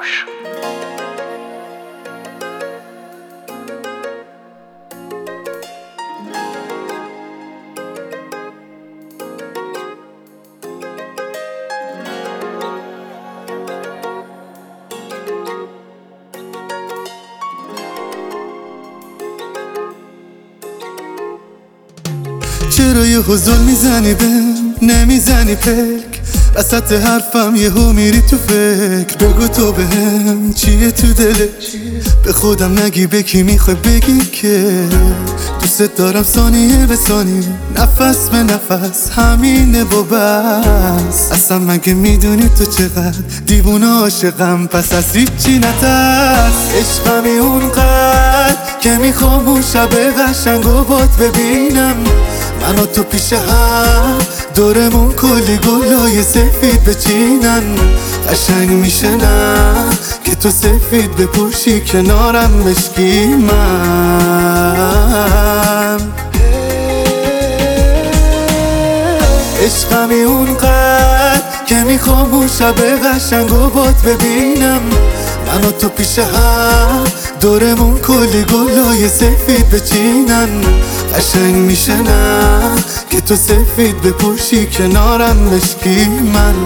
فراموش. چرا یه حضور میزنی بهم نمیزنی پلک وسط حرفم یهو میری تو فکر بگو تو بهم چیه تو دلت به خودم نگی به کی میخوای بگی که دوست دارم ثانیه به ثانیه نفس به نفس همینه و بس اصلا مگه میدونی تو چقدر دیوونه عاشقم پس از هیچی نترس عشقمی اونقدر که میخوام اون شب قشنگ و باد ببینم من و تو پیش هم دورمون کلی گلای سفید بچینن قشنگ میشه نه که تو سفید بپوشی کنارم مشکی من عشقمی اونقدر که میخوام اون شب قشنگ و باد ببینم من و تو پیش هم دورمون کلی گلای سفید بچینن قشنگ میشه نه که تو سفید بپوشی کنارم مشکی من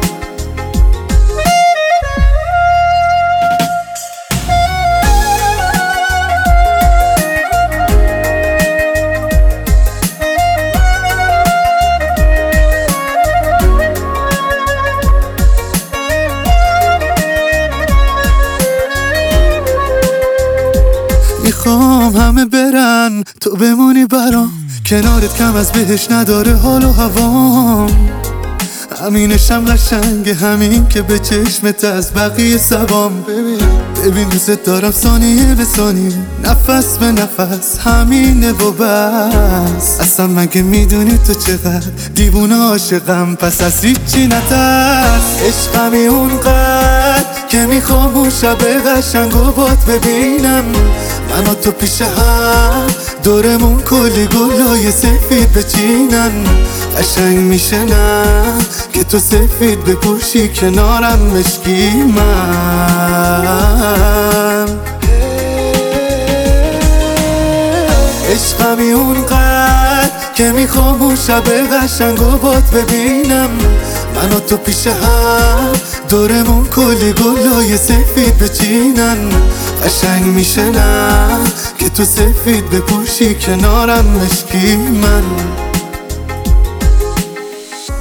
میخوام همه برن تو بمونی برام کنارت کم از بهش نداره حال و هوام همینشم قشنگه همین که به چشمت از بقیه سبام ببین دوست دارم ثانیه به ثانیه نفس به نفس همینه و بس اصلا مگه میدونی تو چقدر دیوونه عاشقم پس از هیچی نترس عشقمی اونقدر که میخوام اون شب قشنگ و باد ببینم من و تو پیش هم دورمون کلی گلای سفید بچینن قشنگ میشه نه که تو سفید بپوشی کنارم مشکی من عشقمی اونقدر که میخوام اون شب قشنگ و باد ببینم من و تو پیش هم دورمون کلی گلای سفید بچینن قشنگ میشه نه که تو سفید بپوشی کنارم مشکی من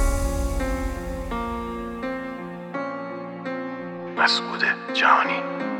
مسعود جهانی.